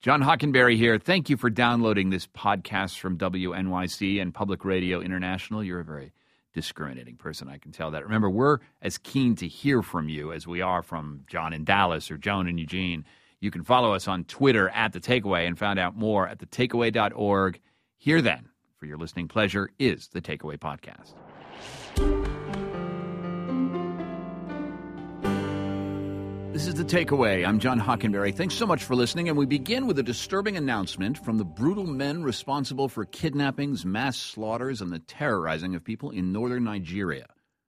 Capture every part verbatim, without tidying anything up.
John Hockenberry here. Thank you for downloading this podcast from W N Y C and Public Radio International. You're a very discriminating person, I can tell that. Remember, we're as keen to hear from you as we are from John in Dallas or Joan in Eugene. You can follow us on Twitter at The Takeaway and find out more at the takeaway dot org. Here then, for your listening pleasure, is The Takeaway Podcast. This is The Takeaway. I'm John Hockenberry. Thanks so much for listening, and we begin with a disturbing announcement from the brutal men responsible for kidnappings, mass slaughters, and the terrorizing of people in northern Nigeria.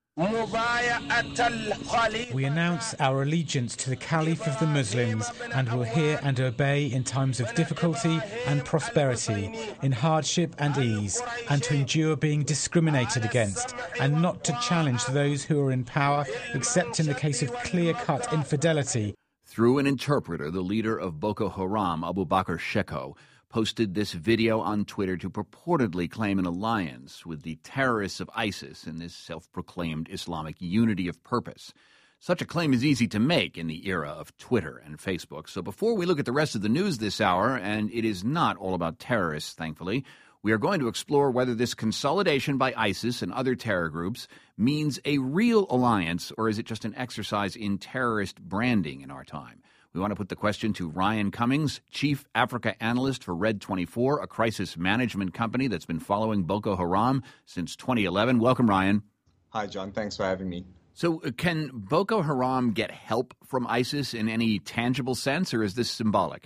We announce our allegiance to the Caliph of the Muslims and will hear and obey in times of difficulty and prosperity, in hardship and ease, and to endure being discriminated against, and not to challenge those who are in power except in the case of clear-cut infidelity. Through an interpreter, the leader of Boko Haram, Abubakar Shekau, posted this video on Twitter to purportedly claim an alliance with the terrorists of ISIS in this self-proclaimed Islamic unity of purpose. Such a claim is easy to make in the era of Twitter and Facebook. So before we look at the rest of the news this hour, and it is not all about terrorists, thankfully, we are going to explore whether this consolidation by ISIS and other terror groups means a real alliance, or is it just an exercise in terrorist branding in our time? We want to put the question to Ryan Cummings, Chief Africa Analyst for Red twenty-four, a crisis management company that's been following Boko Haram since twenty eleven. Welcome, Ryan. Hi, John. Thanks for having me. So uh, can Boko Haram get help from ISIS in any tangible sense, or is this symbolic?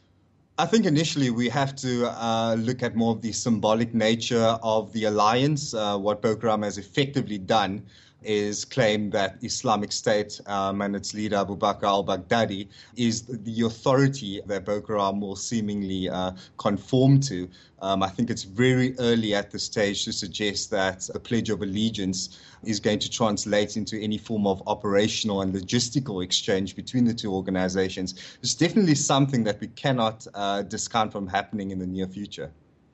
I think initially we have to uh, look at more of the symbolic nature of the alliance. Uh, what Boko Haram has effectively done is claim that Islamic State um, and its leader Abu Bakr al-Baghdadi is the authority that Boko Haram will seemingly uh, conform to. Um, I think it's very early at this stage to suggest that the Pledge of Allegiance is going to translate into any form of operational and logistical exchange between the two organizations. It's definitely something that we cannot uh, discount from happening in the near future.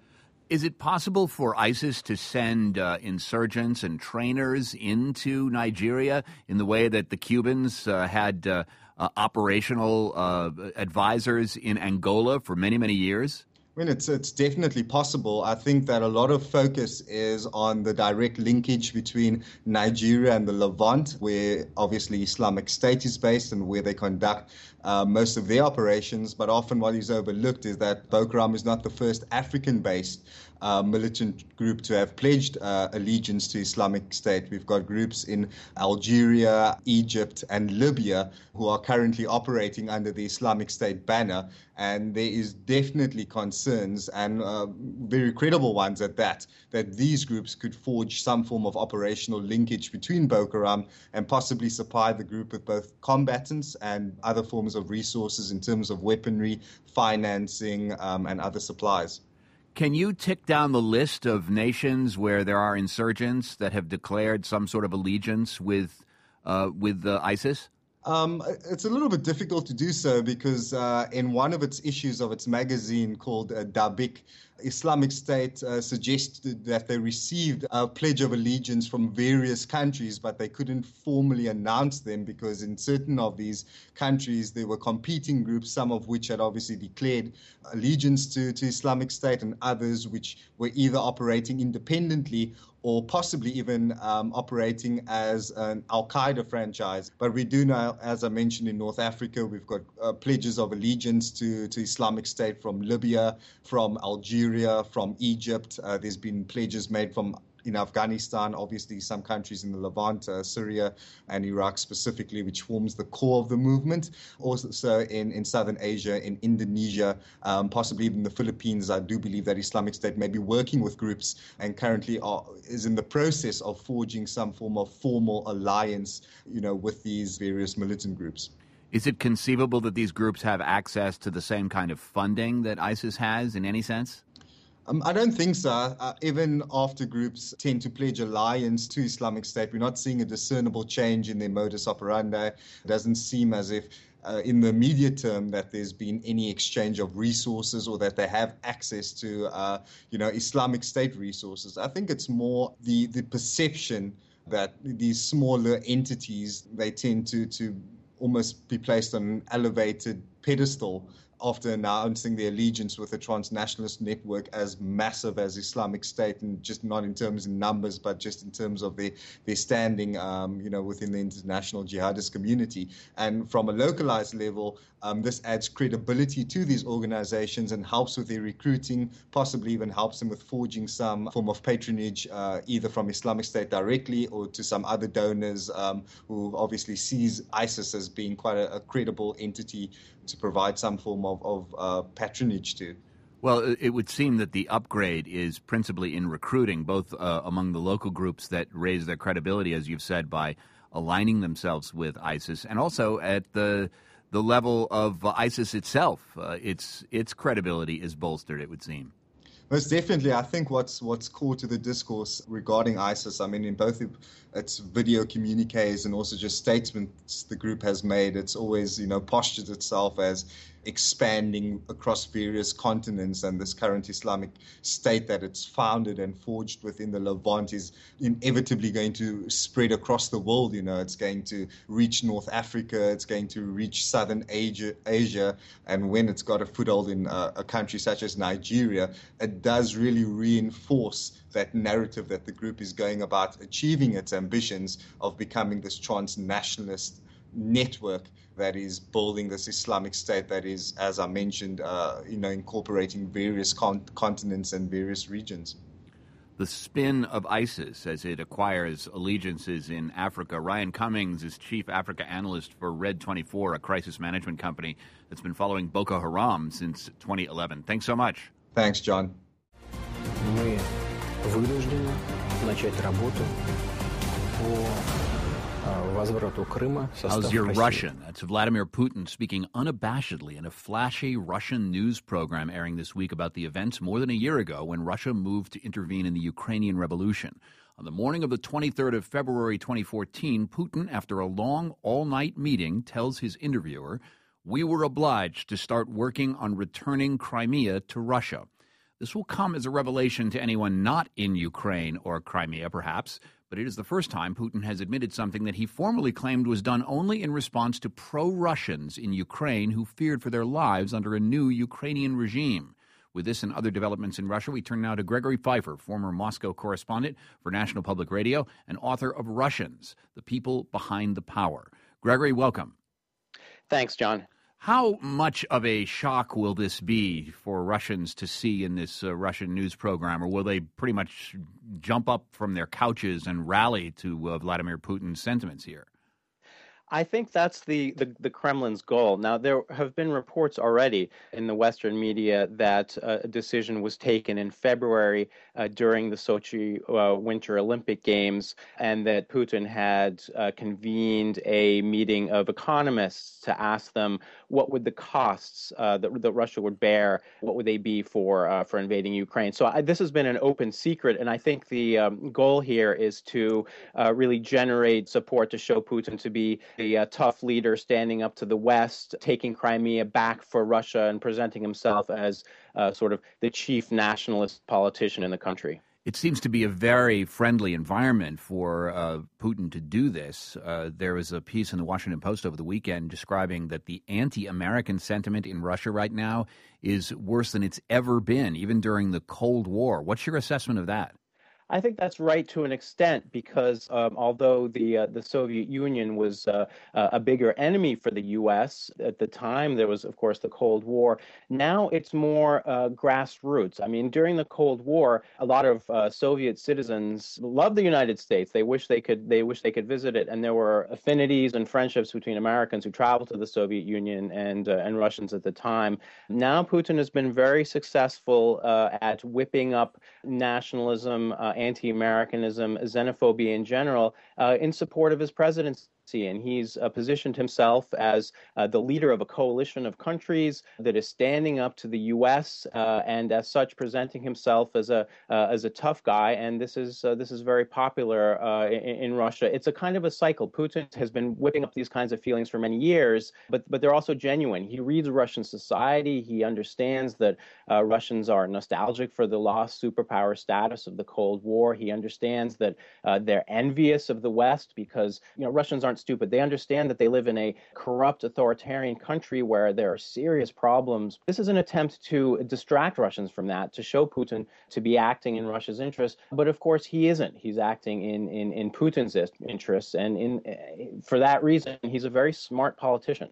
Is it possible for ISIS to send uh, insurgents and trainers into Nigeria in the way that the Cubans uh, had uh, uh, operational uh, advisors in Angola for many, many years? I mean, it's, it's definitely possible. I think that a lot of focus is on the direct linkage between Nigeria and the Levant, where obviously Islamic State is based and where they conduct uh, most of their operations. But often what is overlooked is that Boko Haram is not the first African-based uh, militant group to have pledged uh, allegiance to Islamic State. We've got groups in Algeria, Egypt, and Libya who are currently operating under the Islamic State banner. And there is definitely concerns, and uh, very credible ones at that, that these groups could forge some form of operational linkage between Boko Haram and possibly supply the group with both combatants and other forms of resources in terms of weaponry, financing, um, and other supplies. Can you tick down the list of nations where there are insurgents that have declared some sort of allegiance with uh, with uh, ISIS? Um, it's a little bit difficult to do so because uh, in one of its issues of its magazine called uh, Dabik, Islamic State uh, suggested that they received a pledge of allegiance from various countries, but they couldn't formally announce them because in certain of these countries there were competing groups, some of which had obviously declared allegiance to, to Islamic State and others which were either operating independently or possibly even um, operating as an Al-Qaeda franchise. But we do know, as I mentioned, in North Africa, we've got uh, pledges of allegiance to, to Islamic State from Libya, from Algeria, from Egypt. Uh, there's been pledges made from in Afghanistan, obviously some countries in the Levant, uh, Syria and Iraq specifically, which forms the core of the movement. Also in, in Southern Asia, in Indonesia, um, possibly even the Philippines. I do believe that Islamic State may be working with groups and currently are, is in the process of forging some form of formal alliance, you know, with these various militant groups. Is it conceivable that these groups have access to the same kind of funding that ISIS has in any sense? Um, I don't think so. Uh, even after groups tend to pledge alliance to Islamic State, we're not seeing a discernible change in their modus operandi. It doesn't seem as if uh, in the immediate term that there's been any exchange of resources or that they have access to, uh, you know, Islamic State resources. I think it's more the, the perception that these smaller entities, they tend to, to almost be placed on an elevated pedestal after announcing their allegiance with a transnationalist network as massive as Islamic State, and just not in terms of numbers, but just in terms of their, their standing, um, you know, within the international jihadist community. And from a localized level, um, this adds credibility to these organizations and helps with their recruiting, possibly even helps them with forging some form of patronage, uh, either from Islamic State directly or to some other donors um, who obviously sees ISIS as being quite a, a credible entity to provide some form of, of uh, patronage to. Well, it would seem that the upgrade is principally in recruiting, both uh, among the local groups that raise their credibility, as you've said, by aligning themselves with ISIS, and also at the the level of uh, ISIS itself. Uh, its its credibility is bolstered, it would seem. Most definitely. I think what's what's core to the discourse regarding ISIS, I mean, in both its video communiques and also just statements the group has made, it's always, you know, postured itself as expanding across various continents, and this current Islamic State that it's founded and forged within the Levant is inevitably going to spread across the world. You know, it's going to reach North Africa, it's going to reach Southern Asia, Asia and when it's got a foothold in a, a country such as Nigeria, it does really reinforce that narrative that the group is going about achieving its ambitions of becoming this transnationalist network that is building this Islamic State that is, as I mentioned, uh, you know, incorporating various con- continents and various regions. The spin of ISIS as it acquires allegiances in Africa. Ryan Cummings is chief Africa analyst for Red twenty-four, a crisis management company that's been following Boko Haram since twenty eleven. Thanks so much. Thanks, John. Мы вынуждены начать работу по возврату Крыма в состав How's your России. Russian? That's Vladimir Putin speaking unabashedly in a flashy Russian news program airing this week about the events more than a year ago when Russia moved to intervene in the Ukrainian revolution. On the morning of the twenty-third of February twenty fourteen, Putin, after a long all-night meeting, tells his interviewer, "We were obliged to start working on returning Crimea to Russia." This will come as a revelation to anyone not in Ukraine or Crimea, perhaps, but it is the first time Putin has admitted something that he formerly claimed was done only in response to pro-Russians in Ukraine who feared for their lives under a new Ukrainian regime. With this and other developments in Russia, we turn now to Gregory Pfeiffer, former Moscow correspondent for National Public Radio and author of Russians, The People Behind the Power. Gregory, welcome. Thanks, John. How much of a shock will this be for Russians to see in this uh, Russian news program, or will they pretty much jump up from their couches and rally to uh, Vladimir Putin's sentiments here? I think that's the, the, the Kremlin's goal. Now, there have been reports already in the Western media that uh, a decision was taken in February uh, during the Sochi uh, Winter Olympic Games, and that Putin had uh, convened a meeting of economists to ask them what would the costs uh, that, that Russia would bear, what would they be for uh, for invading Ukraine. So I, this has been an open secret, and I think the um, goal here is to uh, really generate support to show Putin to be a uh, tough leader standing up to the West, taking Crimea back for Russia and presenting himself as uh, sort of the chief nationalist politician in the country. It seems to be a very friendly environment for uh, Putin to do this. Uh, there was a piece in the Washington Post over the weekend describing that the anti-American sentiment in Russia right now is worse than it's ever been, even during the Cold War. What's your assessment of that? I think that's right to an extent, because um, although the uh, the Soviet Union was uh, uh, a bigger enemy for the U S at the time, there was, of course, the Cold War. Now it's more uh, grassroots. I mean, during the Cold War, a lot of uh, Soviet citizens loved the United States. They wish they could they wish they could visit it, and there were affinities and friendships between Americans who traveled to the Soviet Union and uh, and Russians at the time. Now Putin has been very successful uh, at whipping up nationalism, uh, anti-Americanism, xenophobia in general, uh, in support of his presidency. And he's uh, positioned himself as uh, the leader of a coalition of countries that is standing up to the U S uh, and, as such, presenting himself as a uh, as a tough guy. And this is uh, this is very popular uh, in, in Russia. It's a kind of a cycle. Putin has been whipping up these kinds of feelings for many years, but but they're also genuine. He reads Russian society. He understands that uh, Russians are nostalgic for the lost superpower status of the Cold War. He understands that uh, they're envious of the West because, you know, Russians aren't aren't stupid. They understand that they live in a corrupt authoritarian country where there are serious problems. This is an attempt to distract Russians from that, to show Putin to be acting in Russia's interests. But of course, he isn't. He's acting in, in, in Putin's interests. And in, for that reason, he's a very smart politician.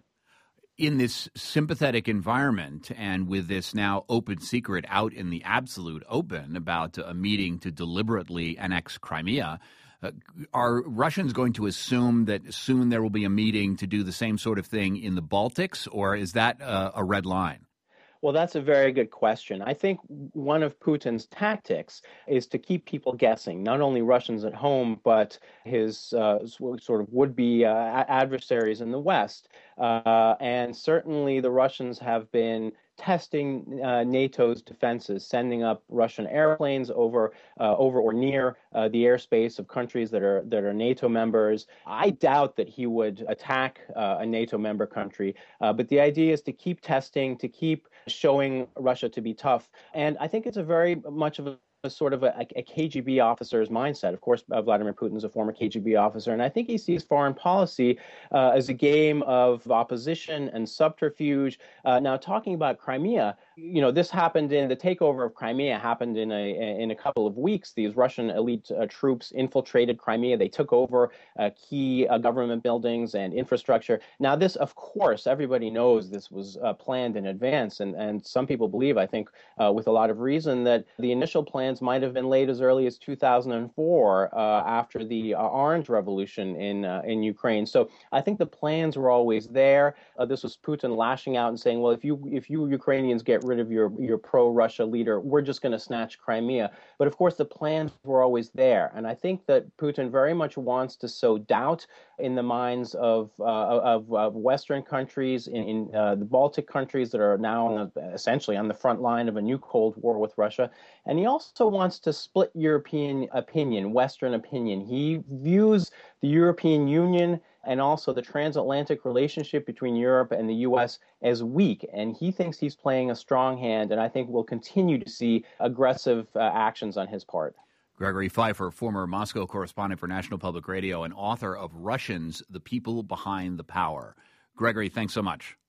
In this sympathetic environment and with this now open secret out in the absolute open about a meeting to deliberately annex Crimea, uh, are Russians going to assume that soon there will be a meeting to do the same sort of thing in the Baltics, or is that uh, a red line? Well, that's a very good question. I think one of Putin's tactics is to keep people guessing, not only Russians at home, but his uh, sort of would-be uh, adversaries in the West. Uh, and certainly the Russians have been testing uh, NATO's defenses, sending up Russian airplanes over uh, over or near uh, the airspace of countries that are that are NATO members. I doubt that he would attack uh, a NATO member country, uh, but the idea is to keep testing, to keep showing Russia to be tough. And I think it's a very much of a a sort of a, a K G B officer's mindset. Of course, uh, Vladimir Putin is a former K G B officer, and I think he sees foreign policy uh, as a game of opposition and subterfuge. Uh, now, talking about Crimea, you know, this happened in the takeover of Crimea happened in a in a couple of weeks. These Russian elite uh, troops infiltrated Crimea. They took over uh, key uh, government buildings and infrastructure. Now, this, of course, everybody knows this was uh, planned in advance, and and some people believe, I think, uh, with a lot of reason, that the initial plan might have been laid as early as two thousand four, uh, after the uh, Orange Revolution in uh, in Ukraine. So I think the plans were always there. Uh, this was Putin lashing out and saying, "Well, if you if you Ukrainians get rid of your your pro-Russia leader, we're just going to snatch Crimea." But of course, the plans were always there, and I think that Putin very much wants to sow doubt in the minds of uh, of, of Western countries, in, in uh, the Baltic countries that are now on the, essentially on the front line of a new Cold War with Russia, and he also wants to split European opinion, Western opinion. He views the European Union and also the transatlantic relationship between Europe and the U S as weak, and he thinks he's playing a strong hand, and I think we'll continue to see aggressive uh, actions on his part. Gregory Pfeiffer, former Moscow correspondent for National Public Radio and author of Russians, The People Behind the Power. Gregory, thanks so much.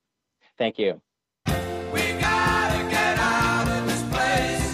Thank you. We gotta get out of this place.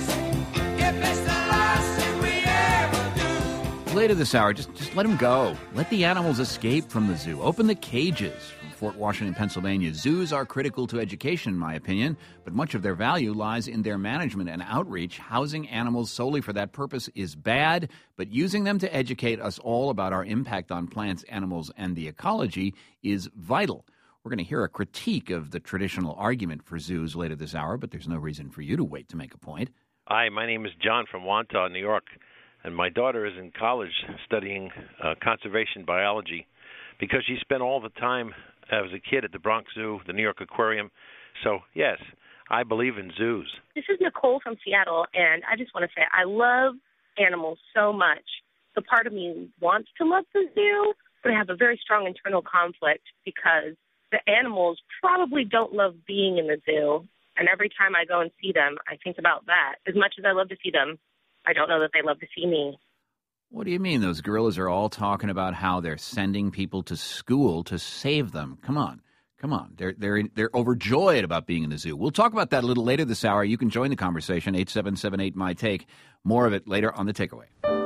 Later this hour, just, just let them go. Let the animals escape from the zoo. Open the cages. From Fort Washington, Pennsylvania, zoos are critical to education, in my opinion, but much of their value lies in their management and outreach. Housing animals solely for that purpose is bad, but using them to educate us all about our impact on plants, animals, and the ecology is vital. We're going to hear a critique of the traditional argument for zoos later this hour, but there's no reason for you to wait to make a point. Hi, my name is John from Wantagh, New York, and my daughter is in college studying uh, conservation biology because she spent all the time as a kid at the Bronx Zoo, the New York Aquarium. So, yes, I believe in zoos. This is Nicole from Seattle, and I just want to say I love animals so much. So part of me wants to love the zoo, but I have a very strong internal conflict because the animals probably don't love being in the zoo. And every time I go and see them, I think about that. As much as I love to see them, I don't know that they love to see me. What do you mean? Those gorillas are all talking about how they're sending people to school to save them. Come on. Come on. They're they're they're overjoyed about being in the zoo. We'll talk about that a little later this hour. You can join the conversation, eight seven seven eight, M Y T A K E. More of it later on The Takeaway.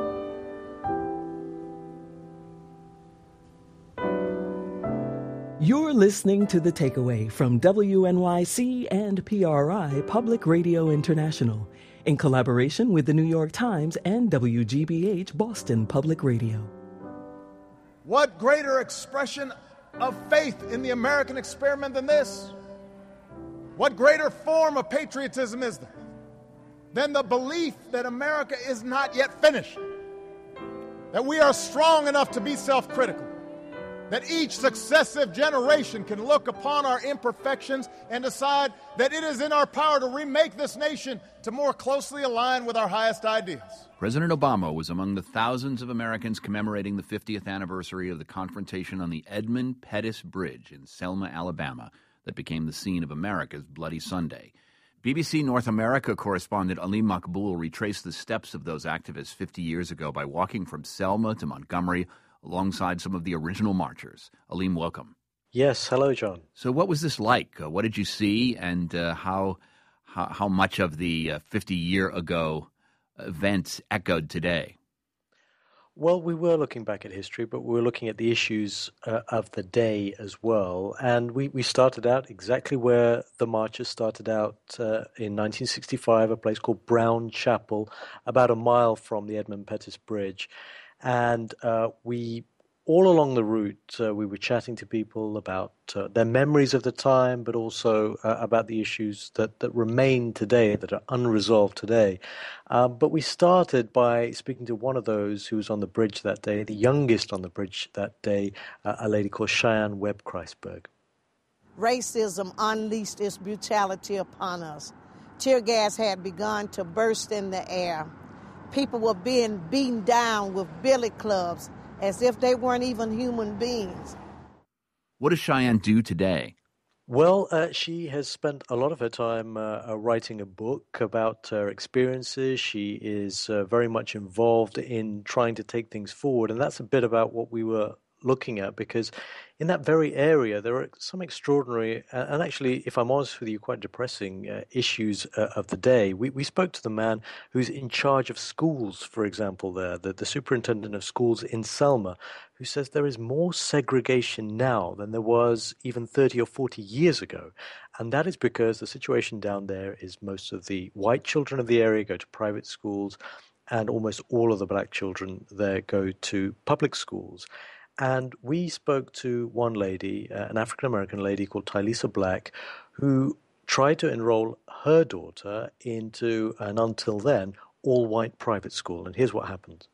You're listening to The Takeaway from W N Y C and P R I Public Radio International, in collaboration with the New York Times and W G B H Boston Public Radio. What greater expression of faith in the American experiment than this? What greater form of patriotism is there than the belief that America is not yet finished, that we are strong enough to be self-critical, that each successive generation can look upon our imperfections and decide that it is in our power to remake this nation to more closely align with our highest ideals. President Obama was among the thousands of Americans commemorating the fiftieth anniversary of the confrontation on the Edmund Pettus Bridge in Selma, Alabama, that became the scene of America's Bloody Sunday. B B C North America correspondent Ali Makboul retraced the steps of those activists fifty years ago by walking from Selma to Montgomery, alongside some of the original marchers. Aleem, welcome. Yes, hello, John. So what was this like? Uh, what did you see, and uh, how, how how much of the uh, fifty-year-ago events echoed today? Well, we were looking back at history, but we were looking at the issues uh, of the day as well. And we, we started out exactly where the marchers started out uh, in nineteen sixty-five, a place called Brown Chapel, about a mile from the Edmund Pettus Bridge. And uh, we, all along the route, uh, we were chatting to people about uh, their memories of the time, but also uh, about the issues that, that remain today, that are unresolved today. Um, but we started by speaking to one of those who was on the bridge that day, the youngest on the bridge that day, uh, a lady called Cheyenne Webb Kreisberg. Racism unleashed its brutality upon us. Tear gas had begun to burst in the air. People were being beaten down with billy clubs, as if they weren't even human beings. What does Cheyenne do today? Well, uh, she has spent a lot of her time uh, uh, writing a book about her experiences. She is uh, very much involved in trying to take things forward, and that's a bit about what we were looking at, because in that very area there are some extraordinary uh, and actually, if I'm honest with you, quite depressing uh, issues uh, of the day. We, we spoke to the man who's in charge of schools, for example, there, the, the superintendent of schools in Selma, who says there is more segregation now than there was even thirty or forty years ago. And that is because the situation down there is most of the white children of the area go to private schools, and almost all of the black children there go to public schools. And we spoke to one lady, uh, an African-American lady called Tylisa Black, who tried to enroll her daughter into an, until then, all-white private school. And here's what happened.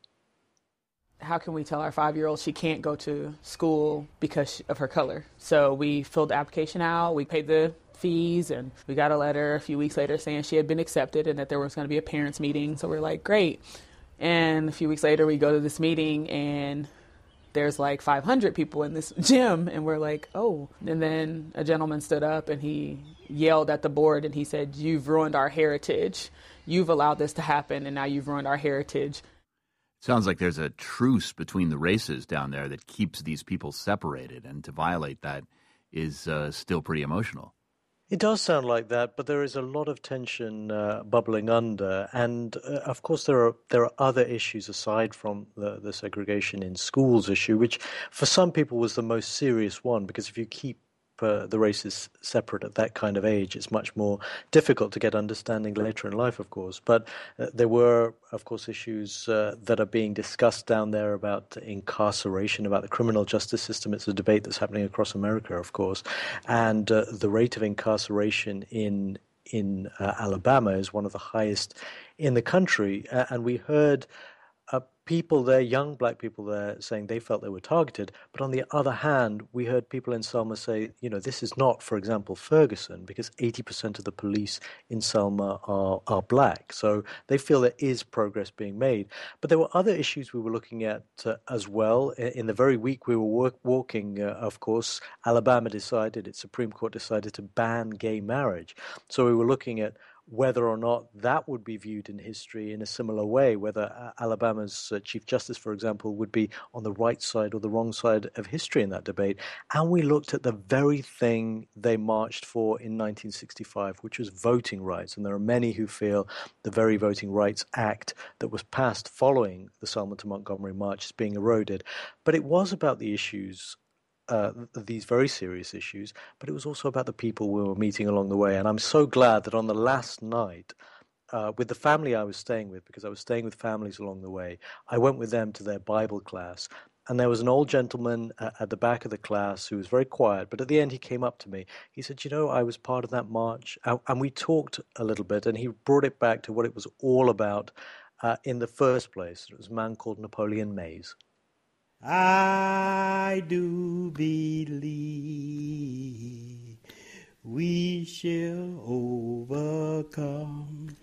How can we tell our five-year-old she can't go to school because of her color? So we filled the application out, we paid the fees, and we got a letter a few weeks later saying she had been accepted and that there was going to be a parents' meeting. So we're like, great. And a few weeks later, we go to this meeting, and there's like five hundred people in this gym, and we're like, oh. And then a gentleman stood up and he yelled at the board and he said, you've ruined our heritage. You've allowed this to happen, and now you've ruined our heritage. Sounds like there's a truce between the races down there that keeps these people separated, and to violate that is uh, still pretty emotional. It does sound like that, but there is a lot of tension uh, bubbling under, and uh, of course there are there are other issues aside from the, the segregation in schools issue, which for some people was the most serious one, because if you keep uh, the races separate at that kind of age, it's much more difficult to get understanding later in life, of course. But uh, there were, of course, issues uh, that are being discussed down there about incarceration, about the criminal justice system. It's a debate that's happening across America, of course. And uh, the rate of incarceration in in uh, Alabama is one of the highest in the country. Uh, and we heard uh, people there, young black people there, saying they felt they were targeted. But on the other hand, we heard people in Selma say, you know, this is not, for example, Ferguson, because eighty percent of the police in Selma are, are black. So they feel there is progress being made. But there were other issues we were looking at uh, as well. In the very week we were work, walking, uh, of course, Alabama decided, its Supreme Court decided to ban gay marriage. So we were looking at whether or not that would be viewed in history in a similar way, whether Alabama's uh, Chief Justice, for example, would be on the right side or the wrong side of history in that debate. And we looked at the very thing they marched for in nineteen sixty-five, which was voting rights. And there are many who feel the very Voting Rights Act that was passed following the Selma to Montgomery march is being eroded. But it was about the issues Uh, these very serious issues, but it was also about the people we were meeting along the way. And I'm so glad that on the last night, uh, with the family I was staying with, because I was staying with families along the way, I went with them to their Bible class. And there was an old gentleman uh, at the back of the class who was very quiet, but at the end he came up to me. He said, you know, I was part of that march, uh, and we talked a little bit, and he brought it back to what it was all about uh, in the first place. It was a man called Napoleon Mays. I do believe we shall overcome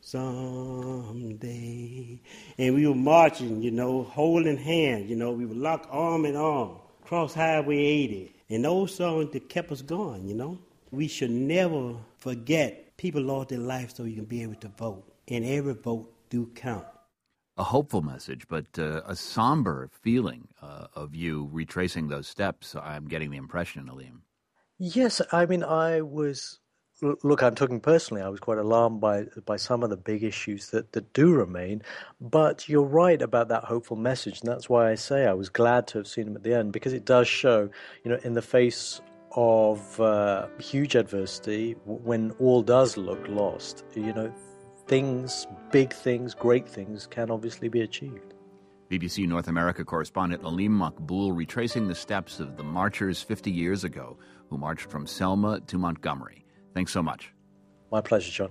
someday. And we were marching, you know, holding hands, you know, we were locked arm in arm, across Highway eighty. And those songs that kept us going, you know. We should never forget people lost their life so you can be able to vote. And every vote do count. a hopeful message, but uh, a somber feeling uh, of you retracing those steps. I'm getting the impression, Aleem. Yes, I mean, I was, look, I'm talking personally, I was quite alarmed by by some of the big issues that, that do remain, but you're right about that hopeful message, and that's why I say I was glad to have seen him at the end, because it does show, you know, in the face of uh, huge adversity, when all does look lost, you know, things, big things, great things can obviously be achieved. B B C North America correspondent Aleem Maqbool retracing the steps of the marchers fifty years ago who marched from Selma to Montgomery. Thanks so much. My pleasure, John.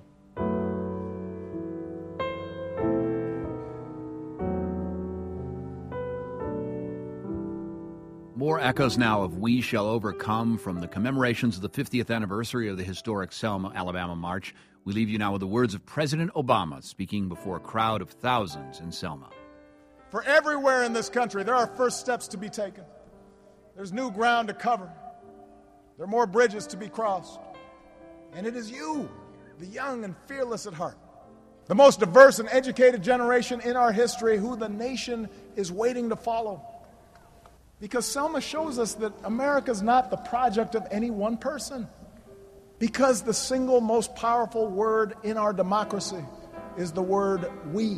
More echoes now of We Shall Overcome from the commemorations of the fiftieth anniversary of the historic Selma, Alabama march. We leave you now with the words of President Obama speaking before a crowd of thousands in Selma. For everywhere in this country, there are first steps to be taken. There's new ground to cover. There are more bridges to be crossed. And it is you, the young and fearless at heart, the most diverse and educated generation in our history, who the nation is waiting to follow. Because Selma shows us that America's not the project of any one person. Because the single most powerful word in our democracy is the word we.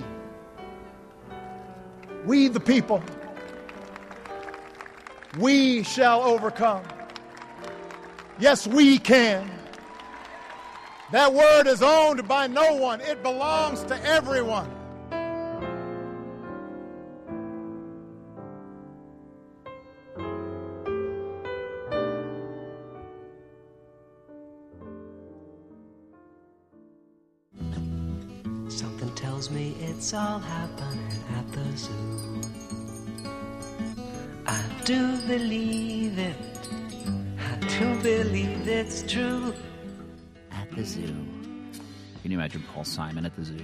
We the people. We shall overcome. Yes, we can. That word is owned by no one. It belongs to everyone. Something tells me it's all happening at the zoo. I do believe it. I do believe it's true. At the zoo. Can you imagine Paul Simon at the zoo?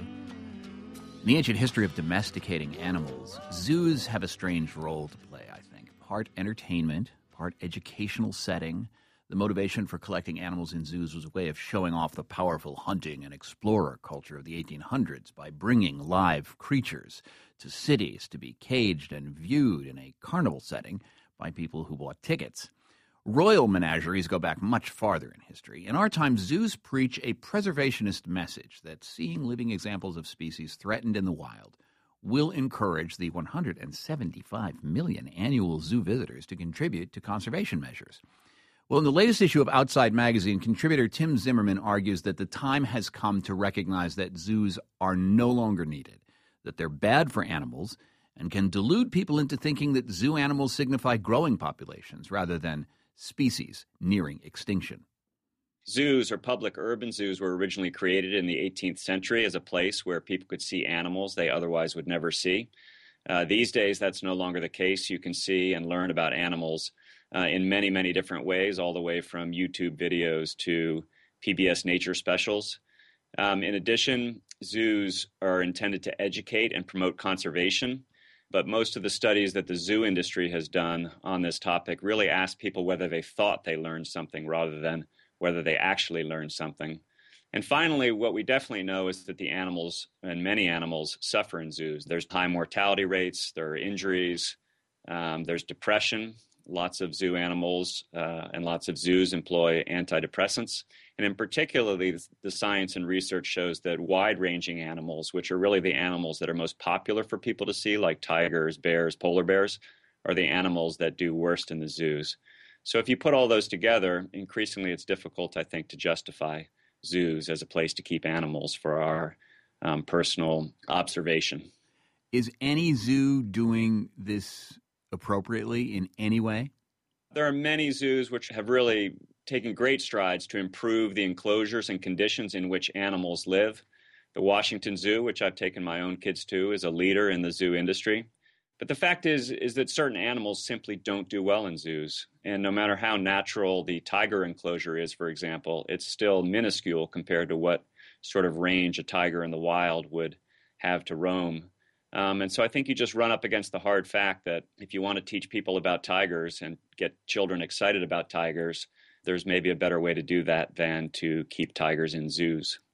In the ancient history of domesticating animals, zoos have a strange role to play, I think. Part entertainment, part educational setting. The motivation for collecting animals in zoos was a way of showing off the powerful hunting and explorer culture of the eighteen hundreds by bringing live creatures to cities to be caged and viewed in a carnival setting by people who bought tickets. Royal menageries go back much farther in history. In our time, zoos preach a preservationist message that seeing living examples of species threatened in the wild will encourage the one hundred seventy-five million annual zoo visitors to contribute to conservation measures. Well, in the latest issue of Outside Magazine, contributor Tim Zimmerman argues that the time has come to recognize that zoos are no longer needed, that they're bad for animals, and can delude people into thinking that zoo animals signify growing populations rather than species nearing extinction. Zoos, or public urban zoos, were originally created in the eighteenth century as a place where people could see animals they otherwise would never see. Uh, these days, that's no longer the case. You can see and learn about animals uh, in many, many different ways, all the way from YouTube videos to P B S nature specials. Um, in addition, zoos are intended to educate and promote conservation. But most of the studies that the zoo industry has done on this topic really ask people whether they thought they learned something rather than whether they actually learned something. And finally, what we definitely know is that the animals, and many animals, suffer in zoos. There's high mortality rates, there are injuries, um, there's depression. Lots of zoo animals uh, and lots of zoos employ antidepressants. And in particular, the, the science and research shows that wide-ranging animals, which are really the animals that are most popular for people to see, like tigers, bears, polar bears, are the animals that do worst in the zoos. So if you put all those together, increasingly it's difficult, I think, to justify zoos as a place to keep animals for our um, personal observation. Is any zoo doing this appropriately in any way? There are many zoos which have really taken great strides to improve the enclosures and conditions in which animals live. The Washington Zoo, which I've taken my own kids to, is a leader in the zoo industry. But the fact is, is that certain animals simply don't do well in zoos. And no matter how natural the tiger enclosure is, for example, it's still minuscule compared to what sort of range a tiger in the wild would have to roam. Um, and so I think you just run up against the hard fact that if you want to teach people about tigers and get children excited about tigers, there's maybe a better way to do that than to keep tigers in zoos.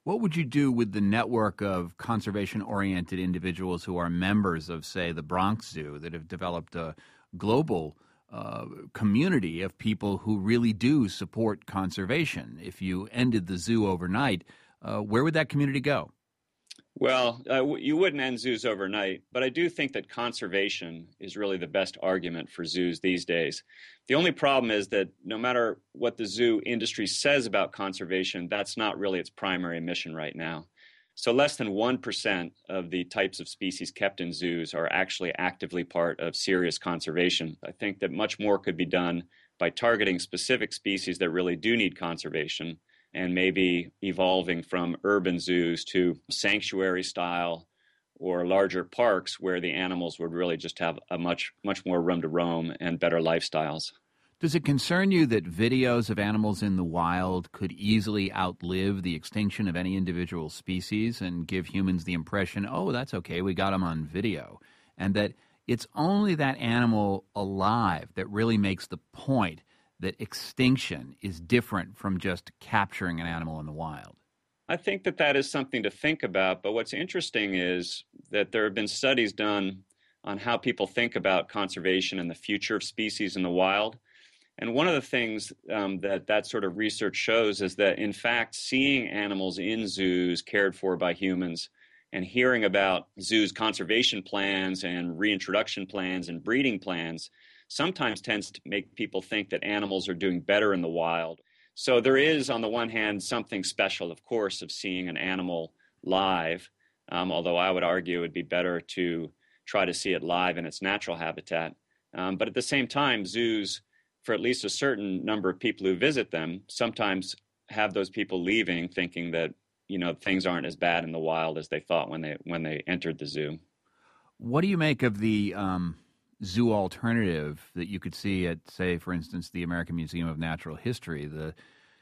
What would you do with the network of conservation-oriented individuals who are members of, say, the Bronx Zoo that have developed a global uh, community of people who really do support conservation? If you ended the zoo overnight, uh, where would that community go? Well, uh, you wouldn't end zoos overnight, but I do think that conservation is really the best argument for zoos these days. The only problem is that no matter what the zoo industry says about conservation, that's not really its primary mission right now. So less than one percent of the types of species kept in zoos are actually actively part of serious conservation. I think that much more could be done by targeting specific species that really do need conservation, and maybe evolving from urban zoos to sanctuary style or larger parks where the animals would really just have a much, much more room to roam and better lifestyles. Does it concern you that videos of animals in the wild could easily outlive the extinction of any individual species and give humans the impression, oh, that's okay, we got them on video, and that it's only that animal alive that really makes the point that extinction is different from just capturing an animal in the wild? I think that that is something to think about, but what's interesting is that there have been studies done on how people think about conservation and the future of species in the wild. And one of the things um, that that sort of research shows is that, in fact, seeing animals in zoos cared for by humans and hearing about zoos' conservation plans and reintroduction plans and breeding plans sometimes tends to make people think that animals are doing better in the wild. So there is, on the one hand, something special, of course, of seeing an animal live, um, although I would argue it would be better to try to see it live in its natural habitat. Um, but at the same time, zoos, for at least a certain number of people who visit them, sometimes have those people leaving thinking that, you know, things aren't as bad in the wild as they thought when they when they entered the zoo. What do you make of the um, zoo alternative that you could see at, say, for instance, the American Museum of Natural History, the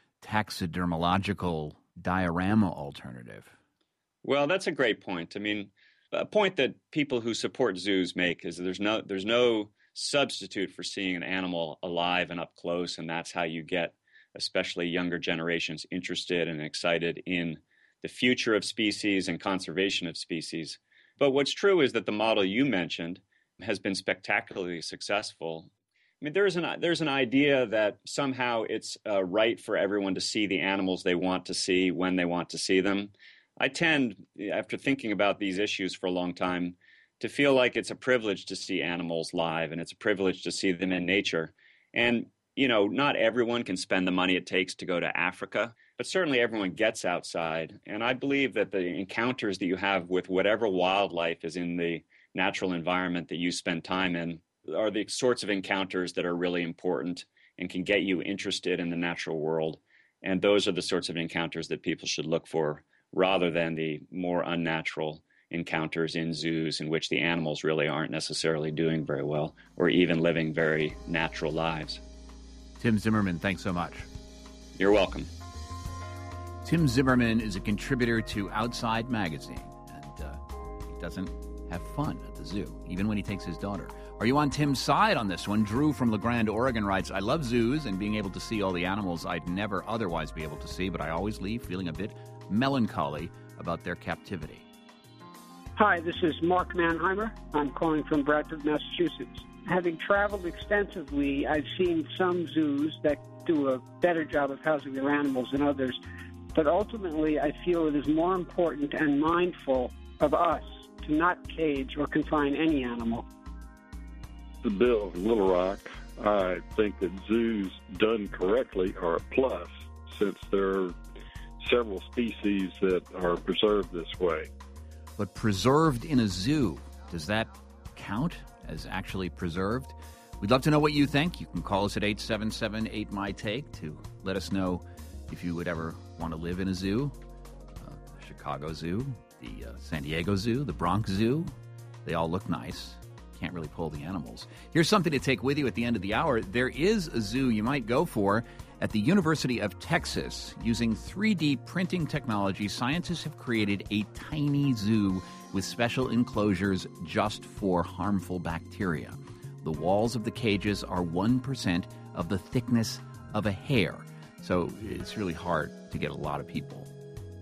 taxidermological diorama alternative? Well, that's a great point. I mean, a point that people who support zoos make is that there's no there's no substitute for seeing an animal alive and up close, and that's how you get especially younger generations interested and excited in the future of species and conservation of species. But what's true is that the model you mentioned has been spectacularly successful. I mean, there's an there's an idea that somehow it's uh, right for everyone to see the animals they want to see when they want to see them. I tend, after thinking about these issues for a long time, to feel like it's a privilege to see animals live, and it's a privilege to see them in nature. And, you know, not everyone can spend the money it takes to go to Africa, but certainly everyone gets outside. And I believe that the encounters that you have with whatever wildlife is in the natural environment that you spend time in are the sorts of encounters that are really important and can get you interested in the natural world. And those are the sorts of encounters that people should look for, rather than the more unnatural encounters in zoos in which the animals really aren't necessarily doing very well or even living very natural lives. Tim Zimmerman, thanks so much. You're welcome. Tim Zimmerman is a contributor to Outside Magazine, and uh, he doesn't have fun at the zoo, even when he takes his daughter. Are you on Tim's side on this one? Drew from La Grande, Oregon writes, I love zoos and being able to see all the animals I'd never otherwise be able to see, but I always leave feeling a bit melancholy about their captivity. Hi, this is Mark Mannheimer. I'm calling from Bradford, Massachusetts. Having traveled extensively, I've seen some zoos that do a better job of housing their animals than others, but ultimately I feel it is more important and mindful of us to not cage or confine any animal. The Bill of Little Rock, I think that zoos done correctly are a plus, since there are several species that are preserved this way. But preserved in a zoo, does that count as actually preserved? We'd love to know what you think. You can call us at eight seven seven, eight M Y take to let us know if you would ever want to live in a zoo. Uh, the Chicago Zoo, the uh, San Diego Zoo, the Bronx Zoo. They all look nice. Can't really pull the animals. Here's something to take with you at the end of the hour. There is a zoo you might go for at the University of Texas. Using three D printing technology, scientists have created a tiny zoo with special enclosures just for harmful bacteria. The walls of the cages are one percent of the thickness of a hair, so it's really hard to get a lot of people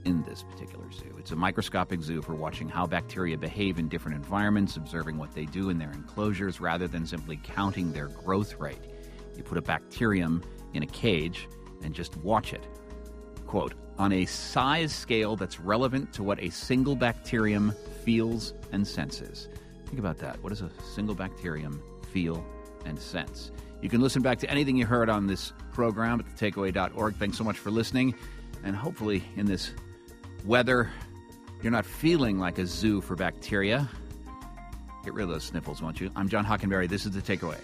in this particular zoo. It's a microscopic zoo for watching how bacteria behave in different environments, observing what they do in their enclosures rather than simply counting their growth rate. You put a bacterium in a cage and just watch it. Quote, on a size scale that's relevant to what a single bacterium feels and senses. Think about that. What does a single bacterium feel and sense? You can listen back to anything you heard on this program at the takeaway dot org. Thanks so much for listening. And hopefully in this weather, you're not feeling like a zoo for bacteria. Get rid of those sniffles, won't you? I'm John Hockenberry. This is The Takeaway.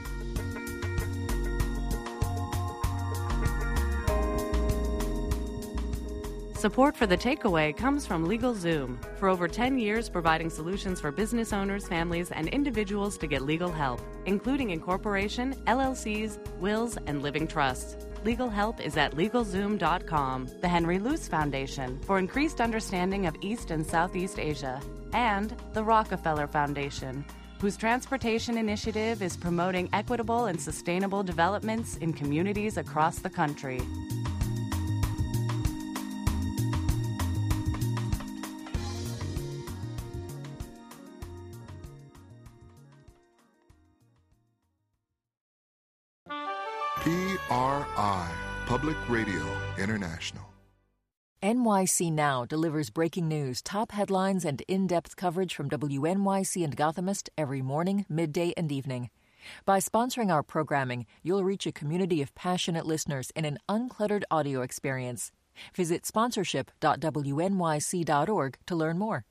Support for The Takeaway comes from LegalZoom. For over ten years, providing solutions for business owners, families, and individuals to get legal help, including incorporation, L L Cs, wills, and living trusts. Legal help is at LegalZoom dot com. The Henry Luce Foundation for increased understanding of East and Southeast Asia. And the Rockefeller Foundation, whose transportation initiative is promoting equitable and sustainable developments in communities across the country. P R I, Public Radio International. N Y C Now delivers breaking news, top headlines, and in-depth coverage from W N Y C and Gothamist every morning, midday, and evening. By sponsoring our programming, you'll reach a community of passionate listeners in an uncluttered audio experience. Visit sponsorship dot W N Y C dot org to learn more.